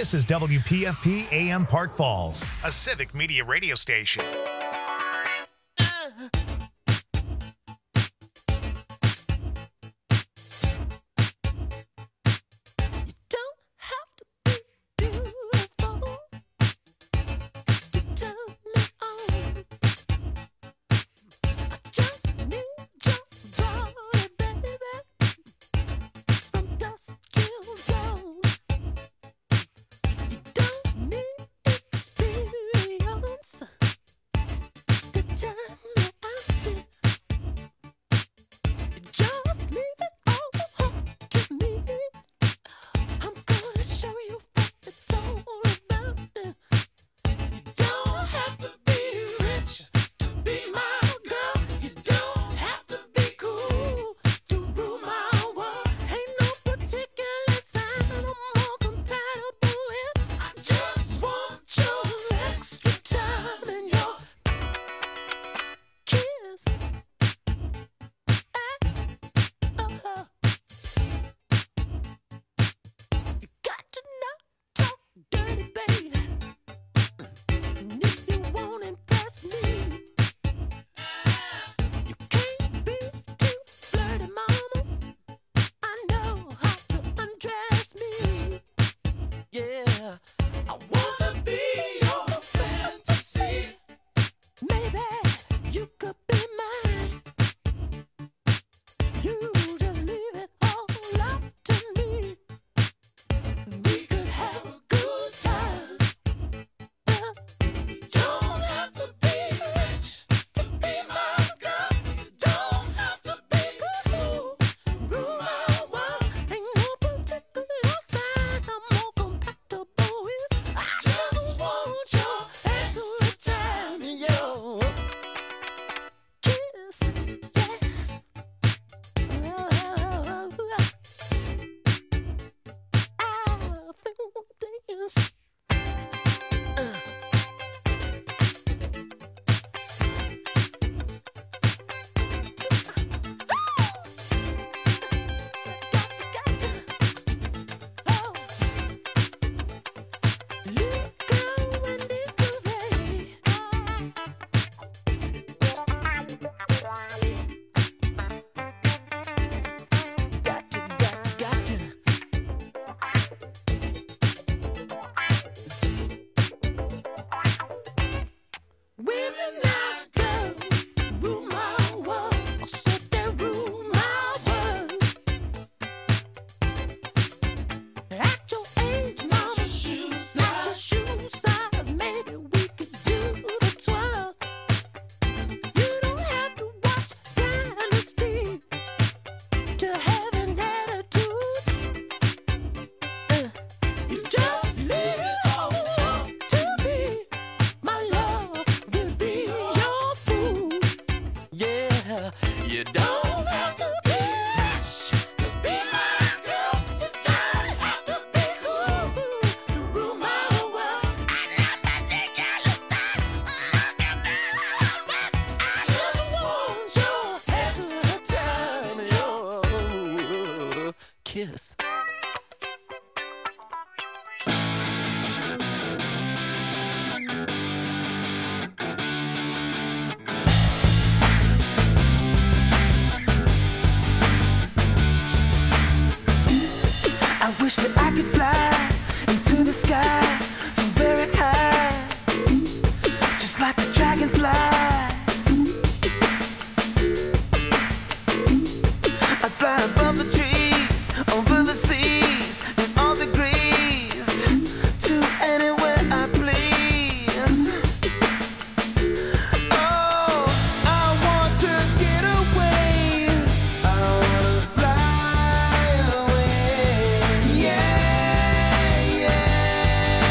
This is WPFP AM Park Falls, a civic media radio station. Yeah.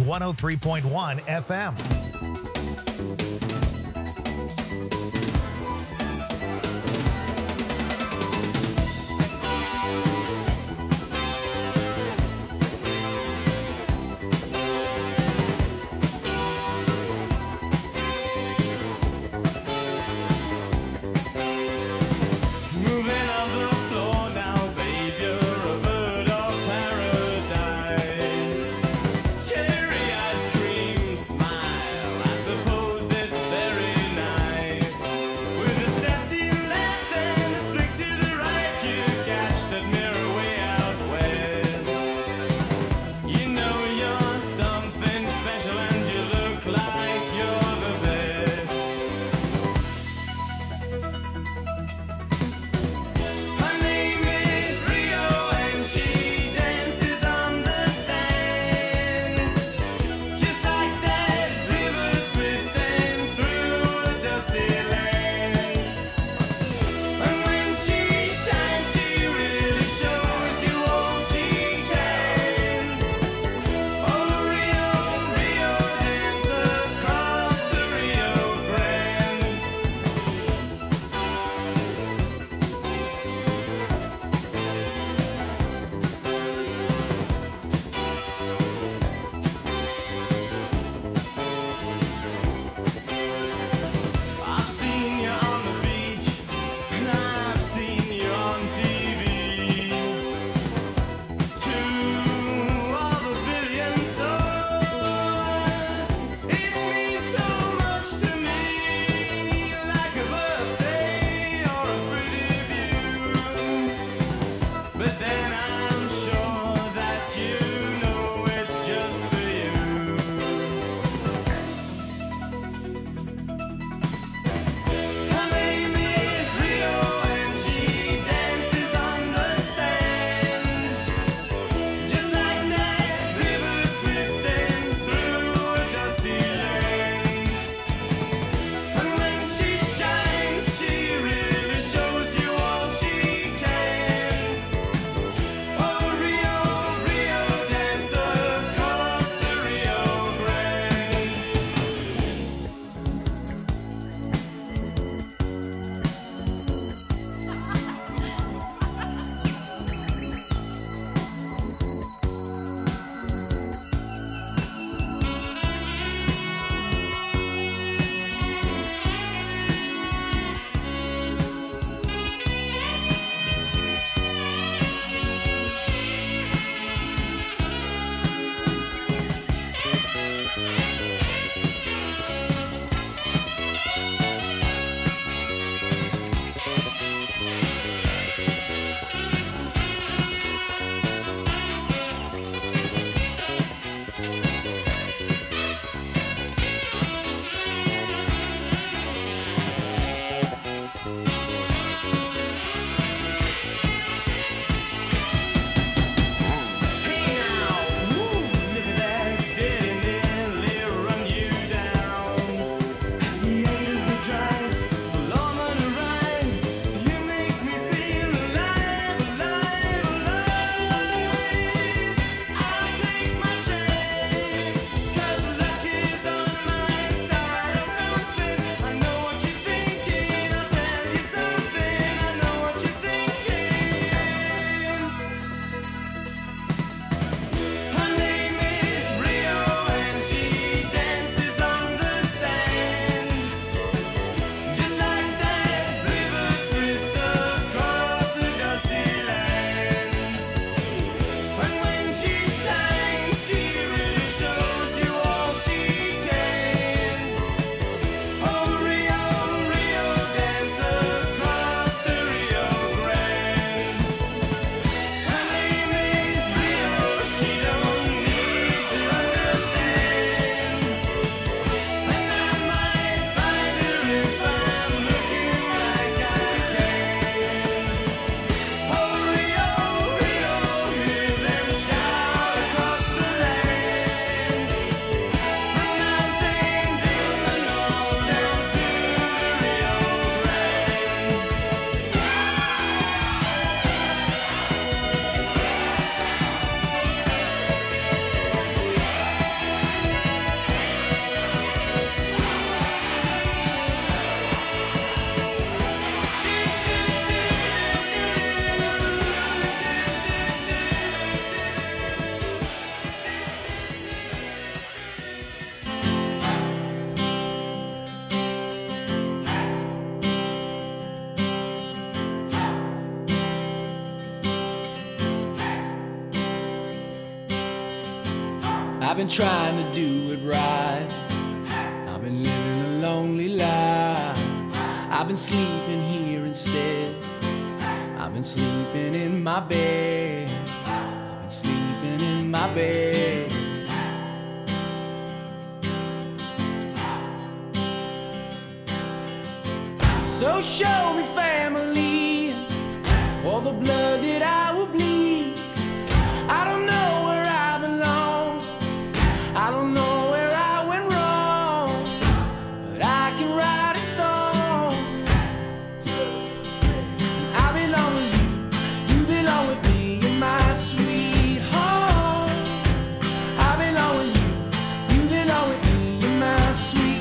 103.1 FM. Cherry ice cream smile. been trying to do it right. I've been living a lonely life. I've been sleeping here instead. I've been sleeping in my bed. I've been sleeping in my bed. So show me family, all the blood that I will bleed. I don't know where I belong. I don't know where I went wrong, but I can write a song. I belong with you, you belong with me, you're my sweetheart. I belong with you, you belong with me, you're my sweetheart.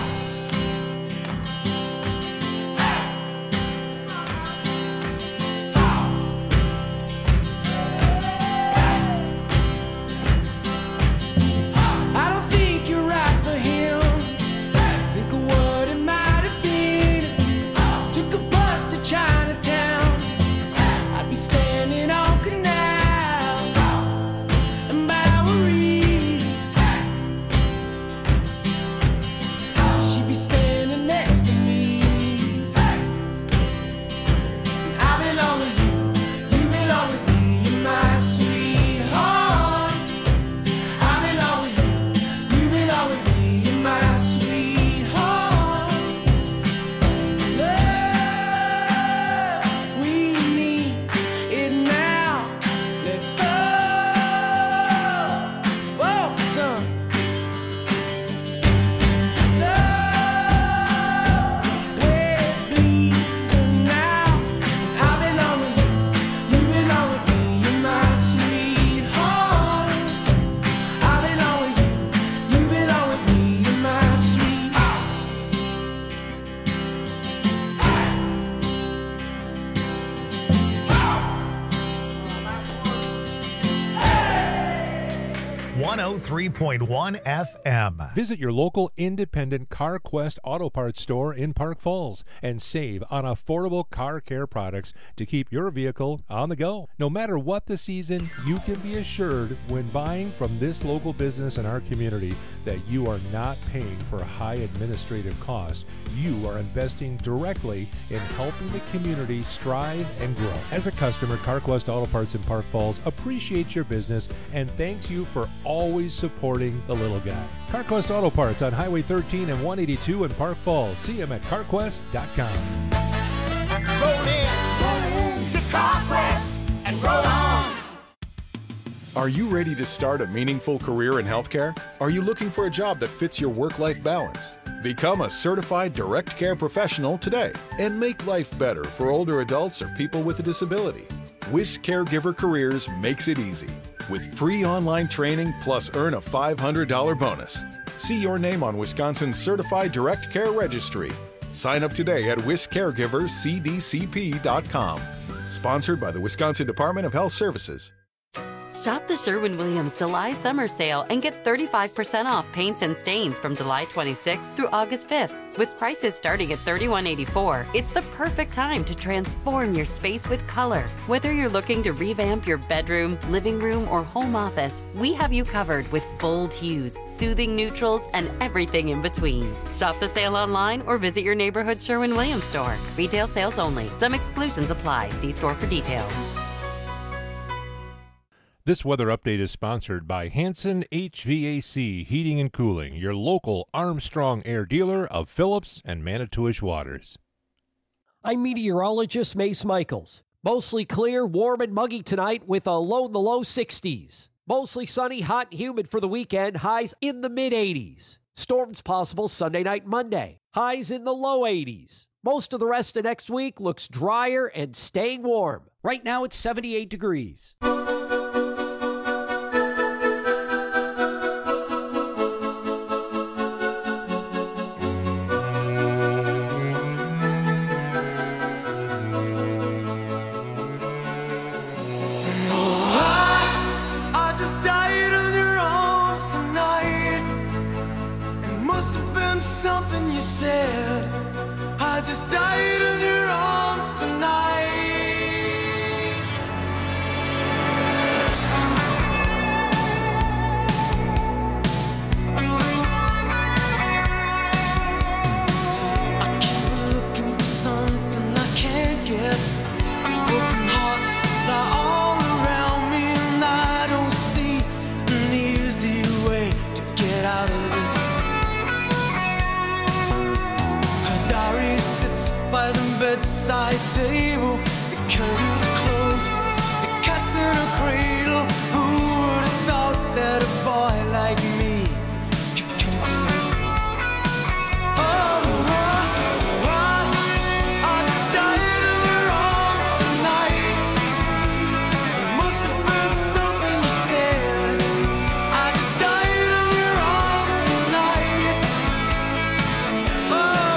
103.1 FM. Visit your local independent CarQuest Auto Parts store in Park Falls and save on affordable car care products to keep your vehicle on the go. No matter what the season, you can be assured when buying from this local business in our community that you are not paying for high administrative costs. You are investing directly in helping the community strive and grow. As a customer, CarQuest Auto Parts in Park Falls appreciates your business and thanks you for always supporting the little guy. CarQuest Auto Parts on Highway 13 and 182 in Park Falls. See them at carquest.com. Roll in to CarQuest and roll on. Are you ready to start a meaningful career in healthcare? Are you looking for a job that fits your work-life balance? Become a certified direct care professional today and make life better for older adults or people with a disability. WIS Caregiver Careers makes it easy with free online training plus earn a $500 bonus. See your name on Wisconsin's Certified Direct Care Registry. Sign up today at wiscaregivercdcp.com. Sponsored by the Wisconsin Department of Health Services. Shop the Sherwin-Williams July Summer Sale and get 35% off paints and stains from July 26th through August 5th. With prices starting at $31.84, it's the perfect time to transform your space with color. Whether you're looking to revamp your bedroom, living room, or home office, we have you covered with bold hues, soothing neutrals, and everything in between. Shop the sale online or visit your neighborhood Sherwin-Williams store. Retail sales only. Some exclusions apply. See store for details. This weather update is sponsored by Hanson HVAC Heating and Cooling, your local Armstrong Air dealer of Phillips and Manitowish Waters. I'm meteorologist Mace Michaels. Mostly clear, warm, and muggy tonight with a low in the low 60s. Mostly sunny, hot, and humid for the weekend, highs in the mid-80s. Storms possible Sunday night, Monday. Highs in the low 80s. Most of the rest of next week looks drier and staying warm. Right now it's 78 degrees. Something you said, I just died in your arms tonight. bedside table, the curtains closed, the cat's in a cradle. Who would have thought that a boy like me could come to this? Oh, I just died in your arms tonight. It must have been something you said. I just died in your arms tonight. Oh,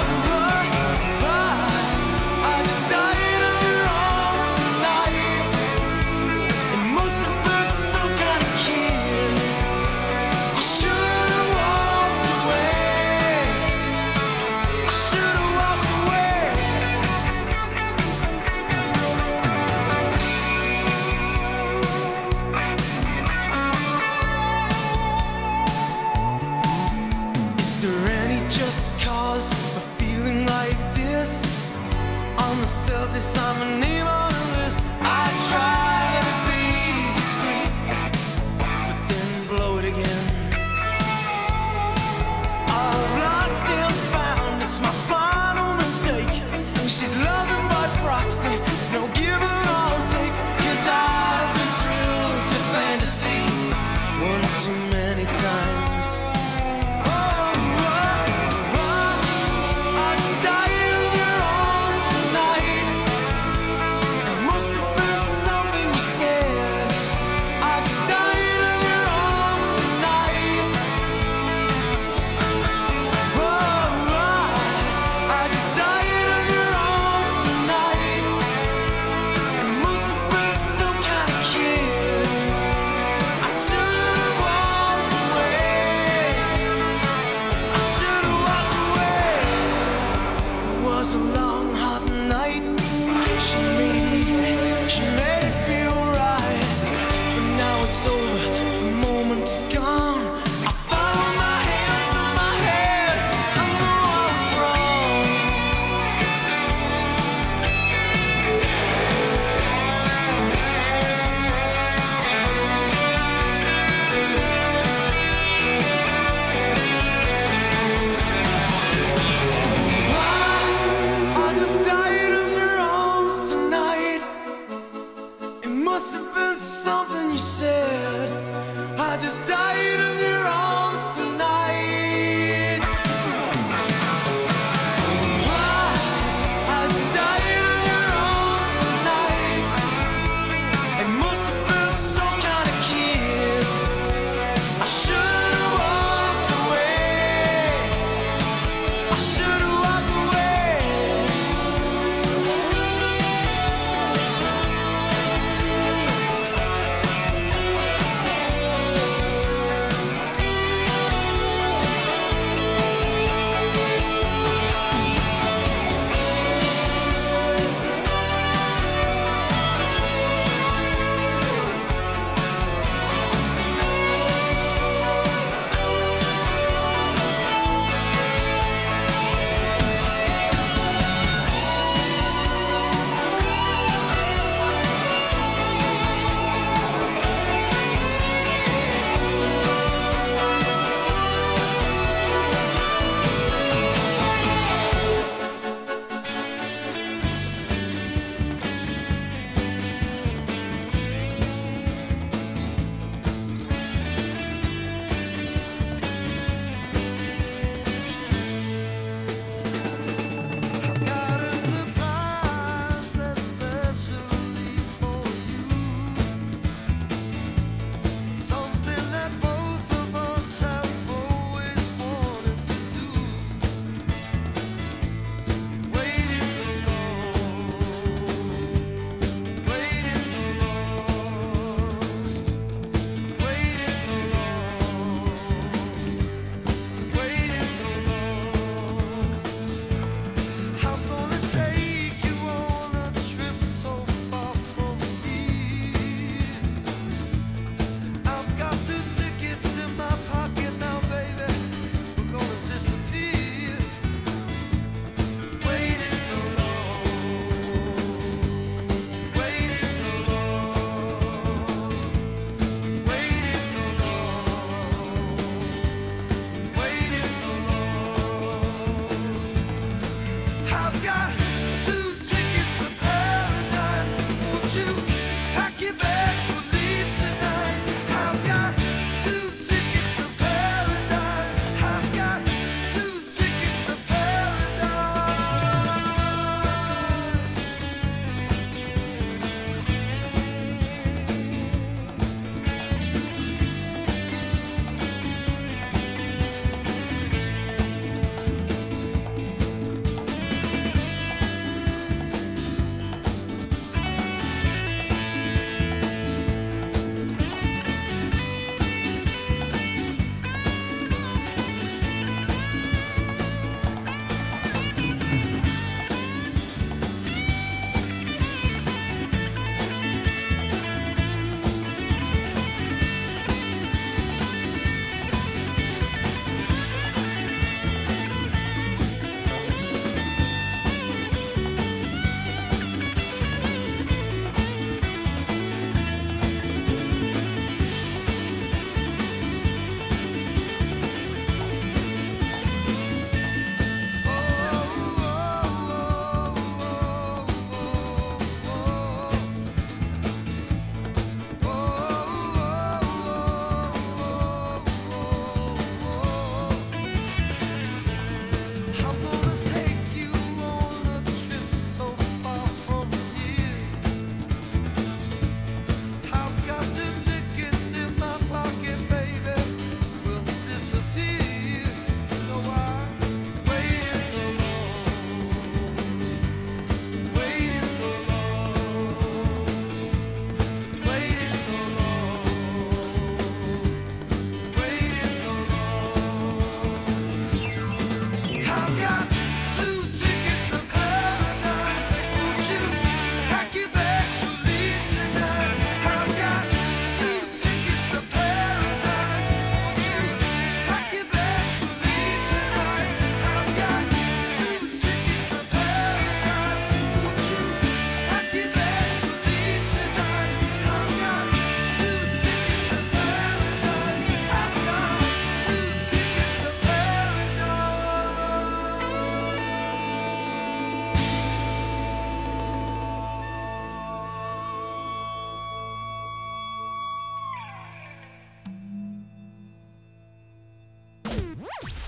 I just died in your arms tonight. It must have been some kind of kiss. I should have walked away. I should have walked away. Is there any just cause for feeling like this? On the surface, I'm a name on a list. I try to be discreet, but then blow it again. I've lost and found, it's my final mistake. And she's loving by proxy, no give and I'll take. 'Cause I've been thrilled to fantasy one too many times. I just died in your arms tonight.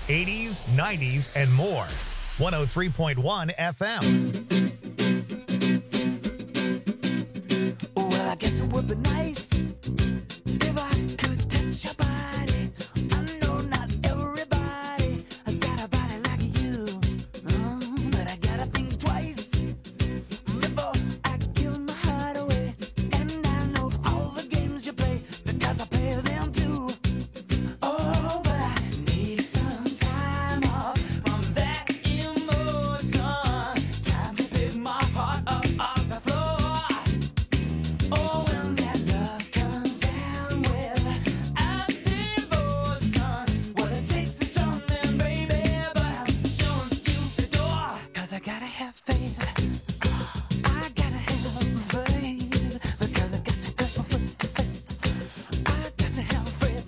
80s, 90s, and more. 103.1 FM. Well, I guess it would be nice if I could touch your body. I know not everybody has got a body like you, but I gotta think twice before I give my heart away. And I know all the games you play because I play them too. Oh, but I need some time off from that emotion. Time to pick my heart up off the floor. Oh, when that love comes down with a devotion, well, it takes a strong man, baby, but I'm showing you the door. 'Cause I gotta have faith. I gotta have faith. Because I got to have faith. I got to have faith.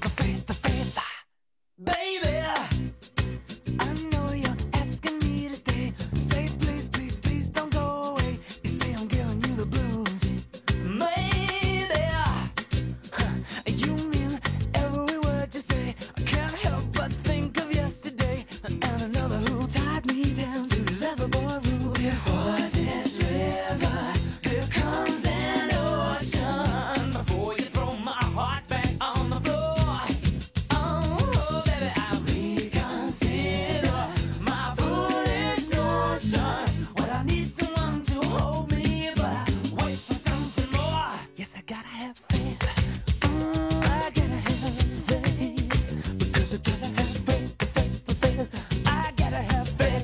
Baby, I know you're asking me to stay. Say please, please, please don't go away. You say I'm giving you the blues. Maybe you mean every word you say. I can't help but think of yesterday and another who tied me down to lover boy rules. Before this river, there comes an ocean. Before you throw my heart back on the floor. Oh, baby, I reconsider my foolish notion. Well, I need someone to hold me, but I wait for something more. Yes, I gotta have faith. I gotta have faith. Because I gotta have faith. I gotta have faith.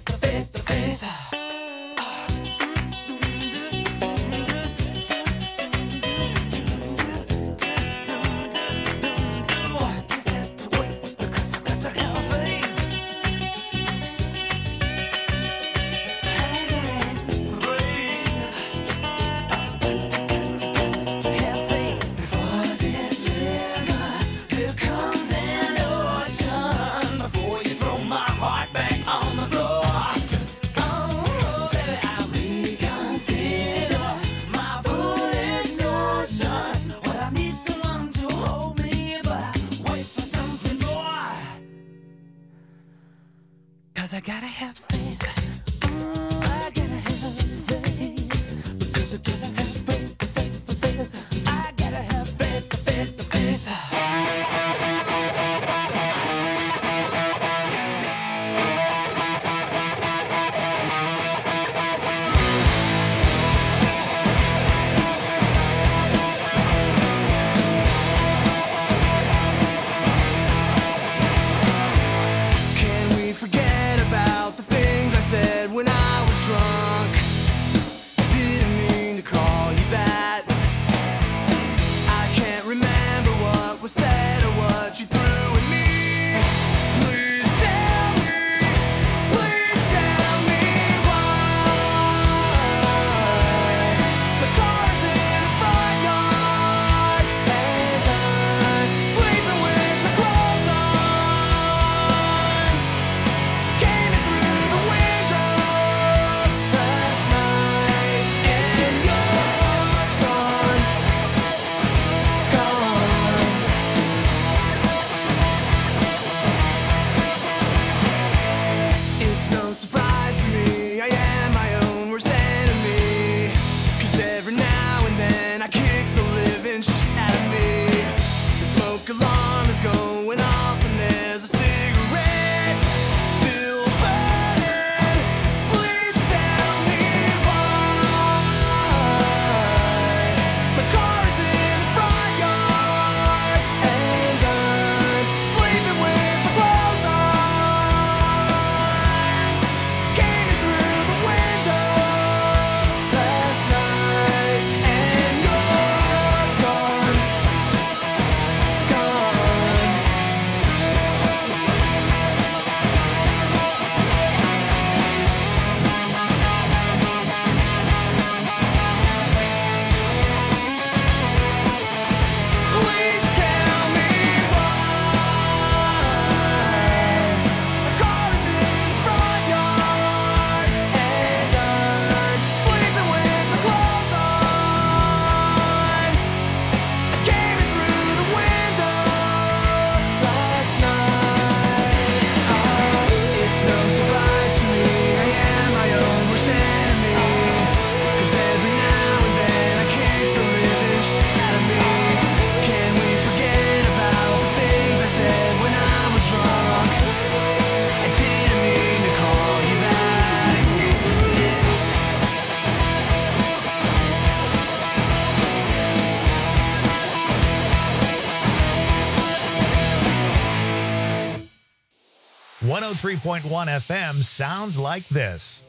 Just have to wait because I got to have faith. I gotta have faith. To have faith. Before this river, there comes an ocean. Before you throw my heart back on the floor. Oh, baby, I reconsider my foolish notion. Well, I need someone to hold me, but I wait for something more. 'Cause I gotta have faith. I gotta have faith. Because I gotta have faith. I gotta have faith. Can we forget about the things 103.1 FM sounds like this.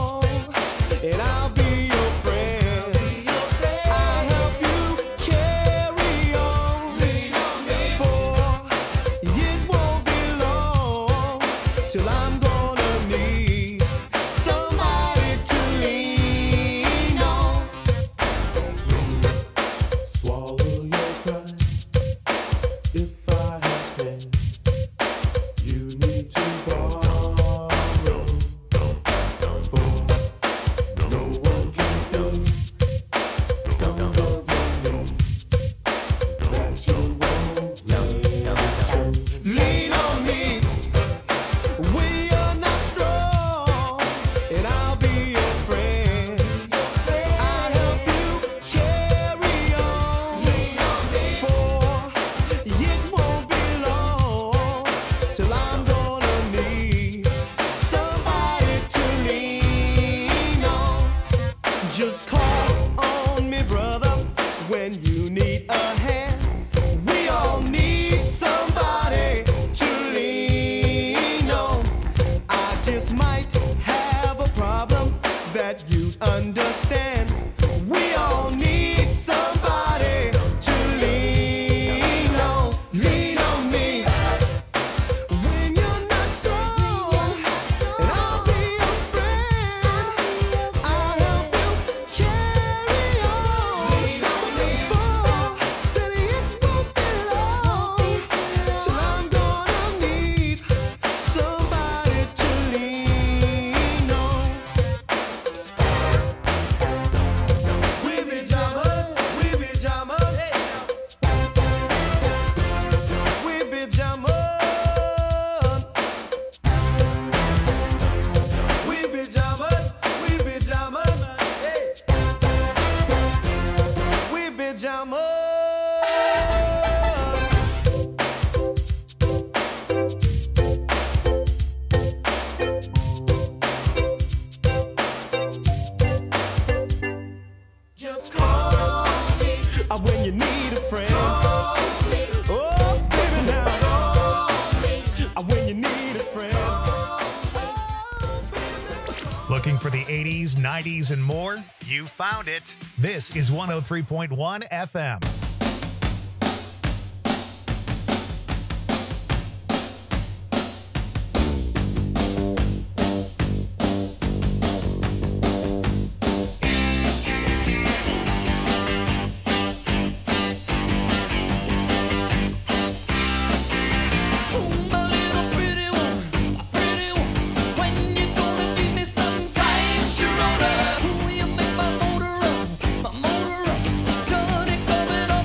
and I'll be your friend. I'll help you care. till I'm gonna need somebody to lean on. Swallow your pride. If I have pain, you need to borrow. For no one can fill those of your needs that you won't let. Lean on me when you're not strong, and I'll be your friend. I'll help you carry on. For it won't be long till I'm gonna need somebody to lean on. Just call on me, brother, when you need a hand. We all need somebody to lean on. I just might have a problem that you'd understand. We all need somebody to lean on. Lean on me when you're not strong, and I'll be your friend. I'll help you carry on. Lean on me. For said it won't be long till I'm gonna need somebody to lean on. We be jamming, we be jamming, we be jamming, we be jamming, we be jamming, we be jamming. Just call me when you need a friend. Oh, baby, now. When you need a friend. Looking for the 80s, 90s, and more? You found it. This is 103.1 FM. My little pretty one, when you gonna give me some time, Sharona? You make my motor run, gonna coming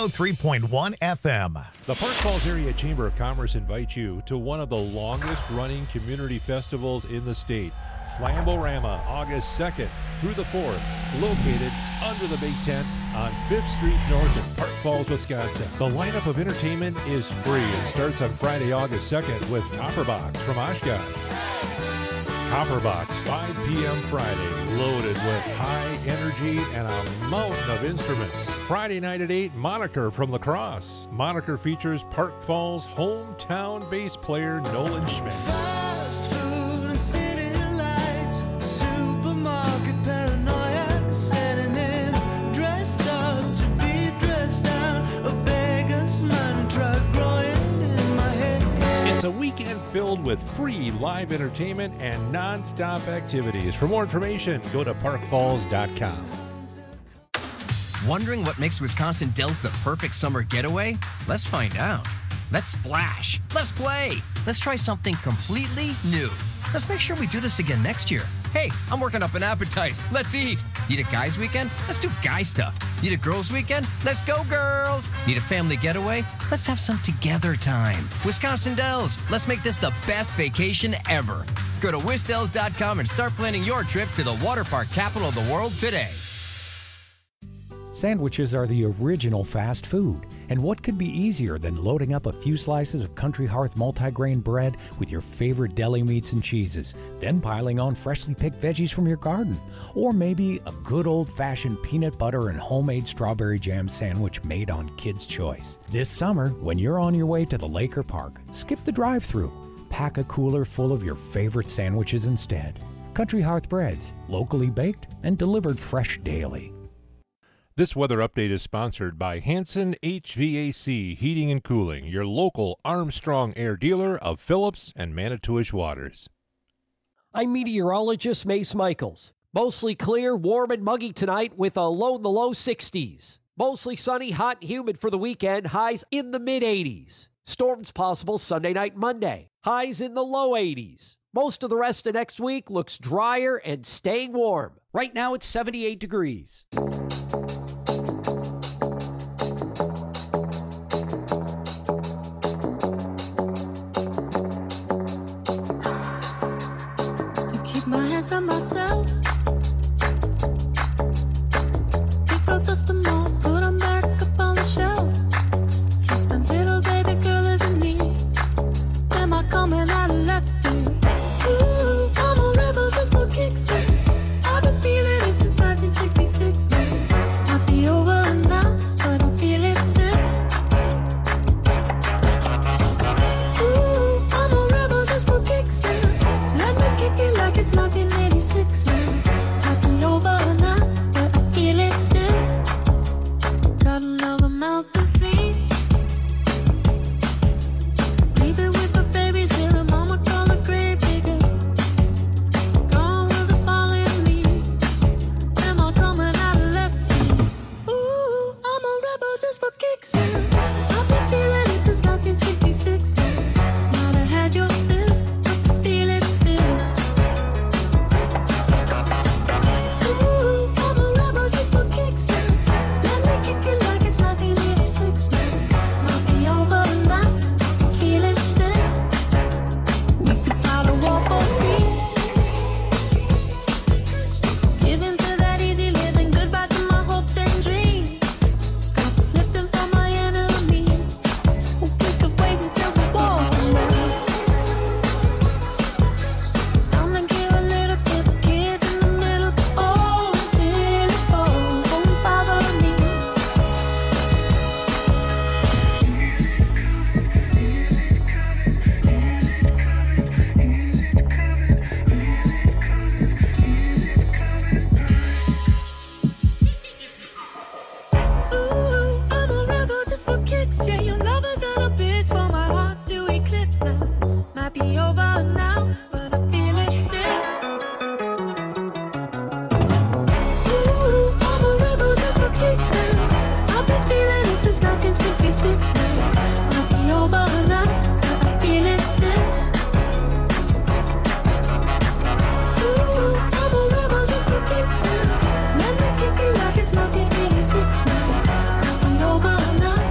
103.1 FM. The Park Falls Area Chamber of Commerce invites you to one of the longest-running community festivals in the state, Flamborama, August 2nd through the 4th, located under the Big Tent on 5th Street North in Park Falls, Wisconsin. The lineup of entertainment is free and starts on Friday, August 2nd with Copperbox from Oshkosh. Copperbox, 5 p.m. Friday, loaded with high energy and a mountain of instruments. Friday night at 8, Moniker from La Crosse. Moniker features Park Falls hometown bass player Nolan Schmidt. Fast food and city lights, supermarket paranoia, setting in, dressed up to be dressed down, a beggar's money truck growing in my head. It's a weekend filled with free live entertainment and non-stop activities. For more information, go to parkfalls.com. Wondering what makes Wisconsin Dells the perfect summer getaway? Let's find out. Let's splash. Let's play. Let's try something completely new. Let's make sure we do this again next year. Hey, I'm working up an appetite. Let's eat. Need a guys' weekend? Let's do guy stuff. Need a girls' weekend? Let's go, girls. Need a family getaway? Let's have some together time. Wisconsin Dells. Let's make this the best vacation ever. Go to wisdells.com and start planning your trip to the water park capital of the world today. Sandwiches are the original fast food, and what could be easier than loading up a few slices of Country Hearth multigrain bread with your favorite deli meats and cheeses, then piling on freshly picked veggies from your garden, or maybe a good old-fashioned peanut butter and homemade strawberry jam sandwich made on Kids' Choice. This summer, when you're on your way to the lake or park, skip the drive-thru. Pack a cooler full of your favorite sandwiches instead. Country Hearth breads, locally baked and delivered fresh daily. This weather update is sponsored by Hanson HVAC Heating and Cooling, your local Armstrong Air dealer of Phillips and Manitowish Waters. I'm meteorologist Mace Michaels. Mostly clear, warm, and muggy tonight with a low in the low 60s. Mostly sunny, hot, and humid for the weekend. Highs in the mid-80s. Storms possible Sunday night, Monday. Highs in the low 80s. Most of the rest of next week looks drier and staying warm. Right now it's 78 degrees. My hands on myself. Pick up dust them off, put them back up on the shelf. Just a little baby girl isn't me. Am I coming out of left field? Ooh, I'm a rebel just for kicks. I've been feeling it since 1966 now. Might be over now, but I feel it still. Ooh, I'm a rebel just for kicks now. Let me kick it like it's 1986 now. Might be over now, but I feel it still. Got another mouth to feed. Leaving with the babies here, and mama call a grave digger. Gone with the falling leaves. Am I coming out of left field? Ooh, I'm a rebel just for kicks now. I've been feeling it since 1966 now. Might have had your fill, but I feel it still. Ooh, I'm a rebel just for kicks now. Let me kick it like it's 1986 now. Might be over now, feel it still. We could fight a war for peace. Give in to that easy living, goodbye to my hopes and dreams. Stop flipping for my enemies. We could wait until the walls come down. It's time to give a little to the kids in the middle. Oh, until it falls, won't bother me. Ooh, I'm a rebel just for kicks. Yeah, your lovers and a bitch for my heart to eclipse now. Might be over now, but I feel it still. Ooh, I'm a rebel just for kicks now. I've been feeling it since 1966 now. Might be over now, but I feel it still. Ooh, I'm a rebel just for kicks now. Let me kick it like it's 1986 now. Might be over now,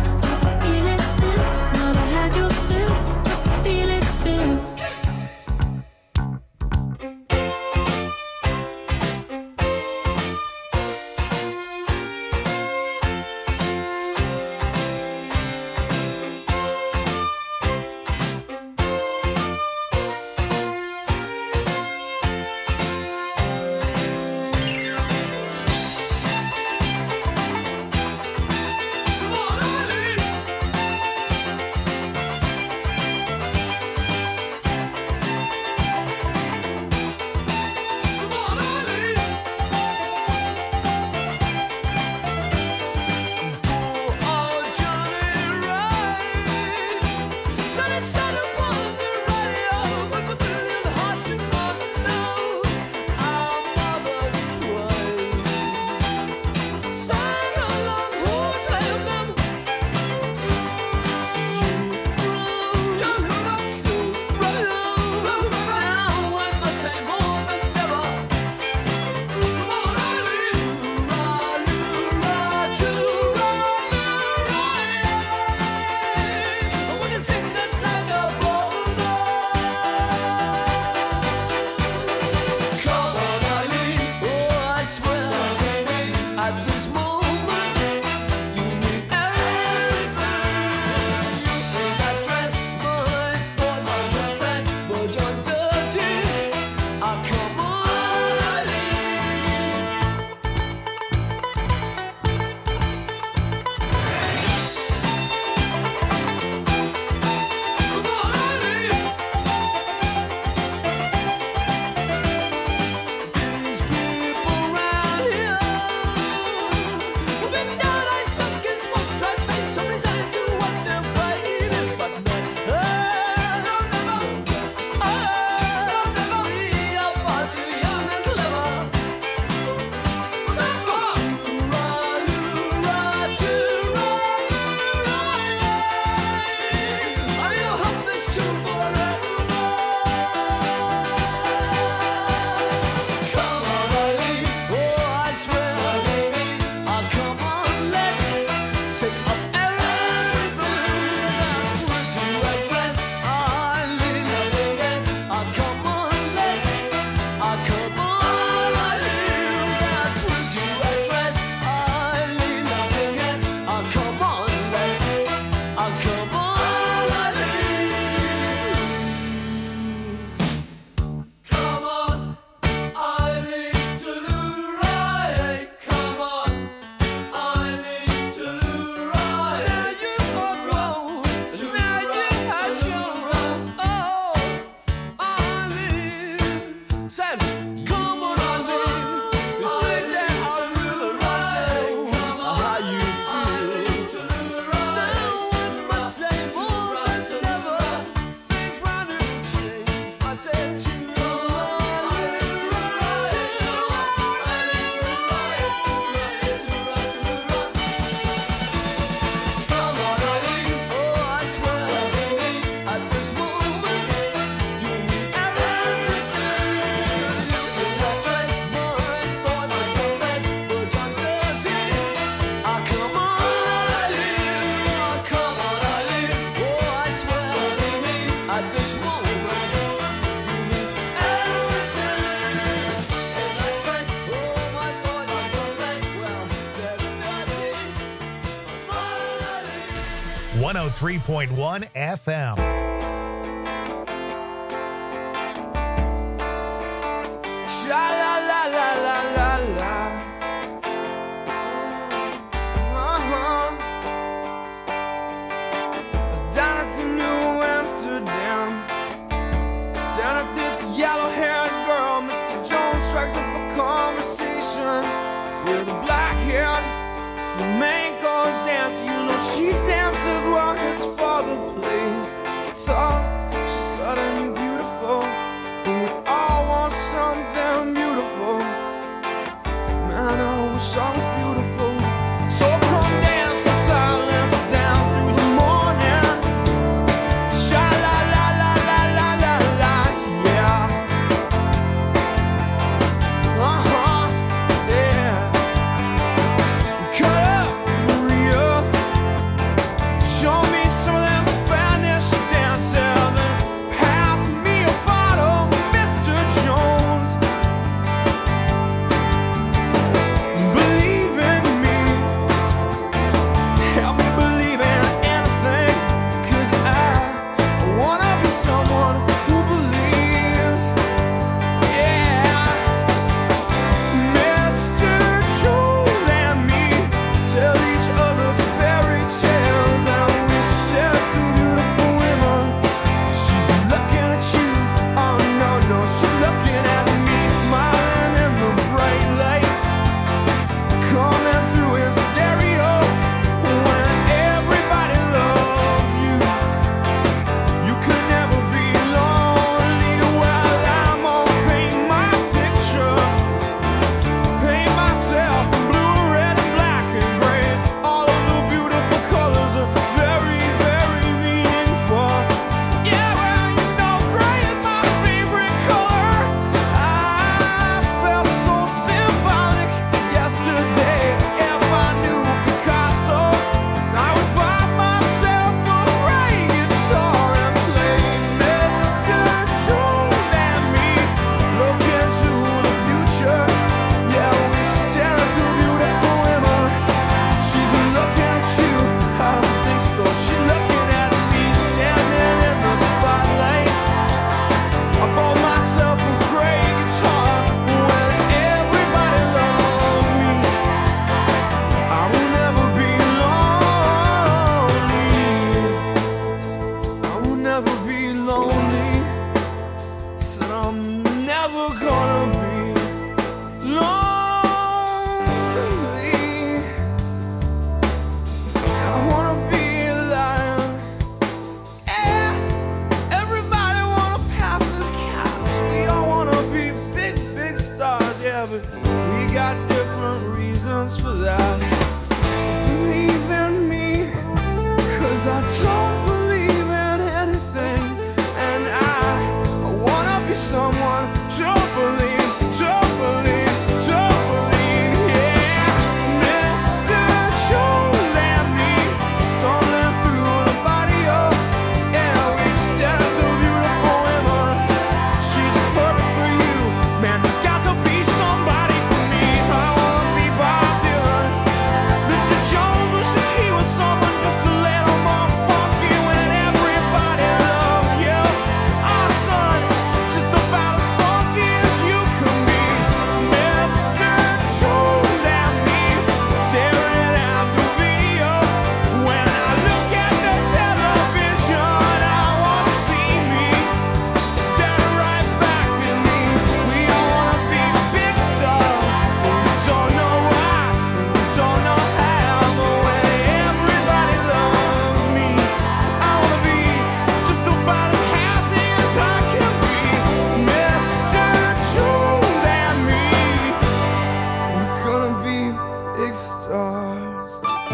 103.1 FM. Sha-la-la-la-la-la-la. I was down at the New Amsterdam, staring at this yellow-haired girl. Mr. Jones strikes up a conversation with a black-haired flamenco dancer. You know she dances while his father plays guitar. She's suddenly beautiful, and we all want something beautiful. Man, I wish I was beautiful. So come dance the silence down through the morning. Sha-la-la-la-la-la-la-la, yeah. Yeah. Cut up, Maria. Show me some of them Spanish dances and pass me a bottle, Mr. Jones. Believe in me, help me believe in anything, 'cause I wanna be someone who believes. Yeah, Mr. Jones and me tell each other fairy tales, and we stare at the beautiful women. She's looking at you, oh no, no, she's looking at me, smiling in the bright lights coming through in stereo. When everybody loves you, you could never be lonely. Well, I'm gonna paint my picture, paint myself in blue, red, and black and gray. All of the beautiful colors are very, very meaningful. Yeah, well, you know, gray is my favorite color. I felt so symbolic yesterday. If I knew Picasso, I would buy myself a gray guitar and play Mr. Jones and me. Look into the future. Yeah, we stare at the beautiful women. She's looking at you. I don't think so. She's looking at me, standing in the spotlight. I bought myself a gray guitar. When everybody loves me, I will never be lonely. I will never be lonely. Said I'm never gonna be lonely. I wanna be a lion. Yeah, everybody wanna pass as cats. We all wanna be big, big stars. Yeah, but we got different reasons for that. Believe in me, 'cause I don't believe in anything. And I wanna be someone to believe, to believe, to believe. Yeah, Mr. Jones and me, stumbling through the barrio. Yeah, we stare at the beautiful women. She's perfect for you. Man, there's got to be somebody for me. I wanna be Bob Dylan. Mr. Jones wishes he was someone just a little more funky when everybody loves you. Our son is just about as funky as you can be. Mr. Jones and me, staring at the video. When I look at the television, I wanna see me staring right back at me. We all wanna be big stars, but we don't know why, we don't know how. But when everybody loves me, I wanna be just about as happy as I can be. Mr. Jones and me, we're gonna be big stars.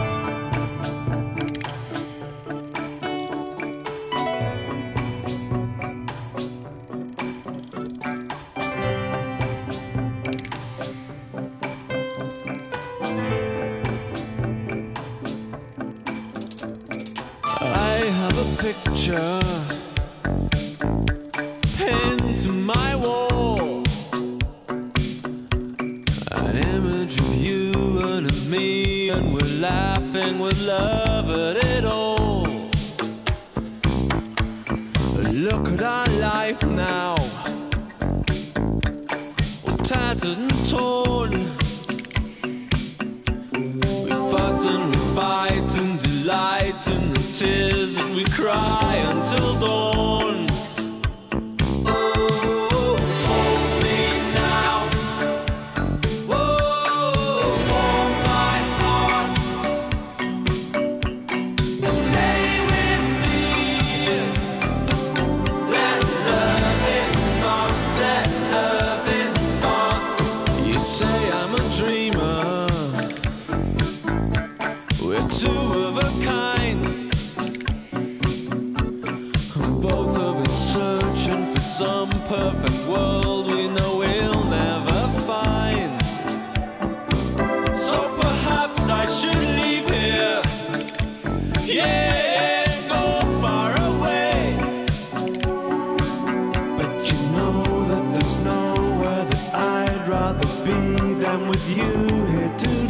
I have a picture pinned to my wall, an image of you and of me, and we're laughing with love at it all. and our life now, all tattered and torn. We fuss and we fight and delight in the tears that we cry until dawn. Oh, hold me now. Oh, hold my heart. Stay with me. Let loving start. Let loving start. You say I'm a dreamer. We're two of a kind. Both of us searching for some perfect world we know we'll never find. So perhaps I should leave here. Yeah, go far away. But you know that there's nowhere that I'd rather be than with you here today.